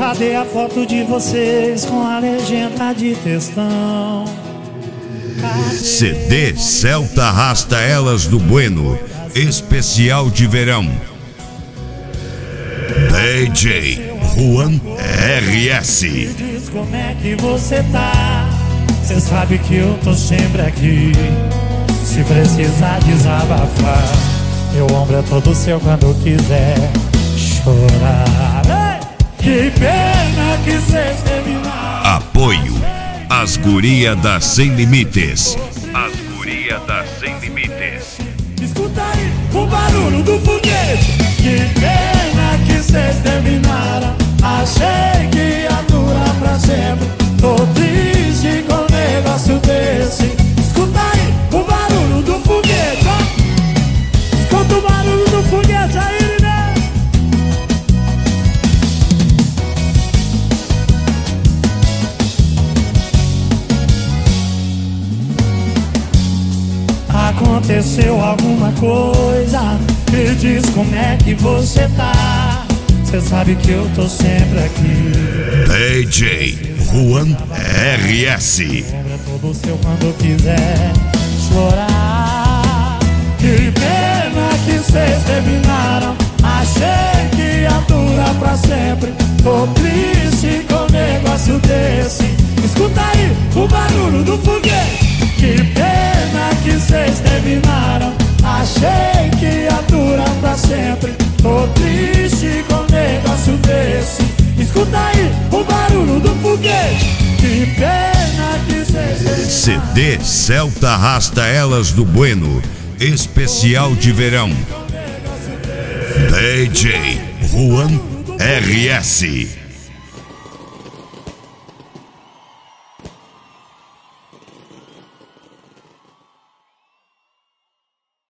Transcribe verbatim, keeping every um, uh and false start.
Cadê a foto de vocês com a legenda de textão? Cadê? C D Celta Arrasta Elas do Bueno, especial de verão. D J Juan R S. Me diz como é que você tá. Cê sabe que eu tô sempre aqui. Se precisar desabafar, meu ombro é todo seu quando quiser chorar. Que pena que cês terminaram. Apoio As Guria da Sem Limites. As Guria da Sem Limites. Escuta aí o barulho do foguete. Que pena que cês terminaram. Achei que ia durar pra sempre. Tô triste com um negócio desse. Escuta aí o barulho do foguete, ó. Escuta o barulho do foguete aí, né? Aconteceu alguma coisa? Me diz como é que você tá. Cê sabe que eu tô sempre aqui. D J Juan R S. Ombro é todo seu quando quiser chorar. Que pena que cês terminaram. Achei que ia durar pra sempre. Tô triste com um negócio desse. Escuta aí o barulho do foguete. Que pena que cês terminaram. Achei que ia durar pra sempre. Tô triste com um negócio desse. Escuta aí o barulho do foguete. Que pena que cês terminaram. C D Celta Arrasta Elas do Bueno, especial de verão. D J Juan R S.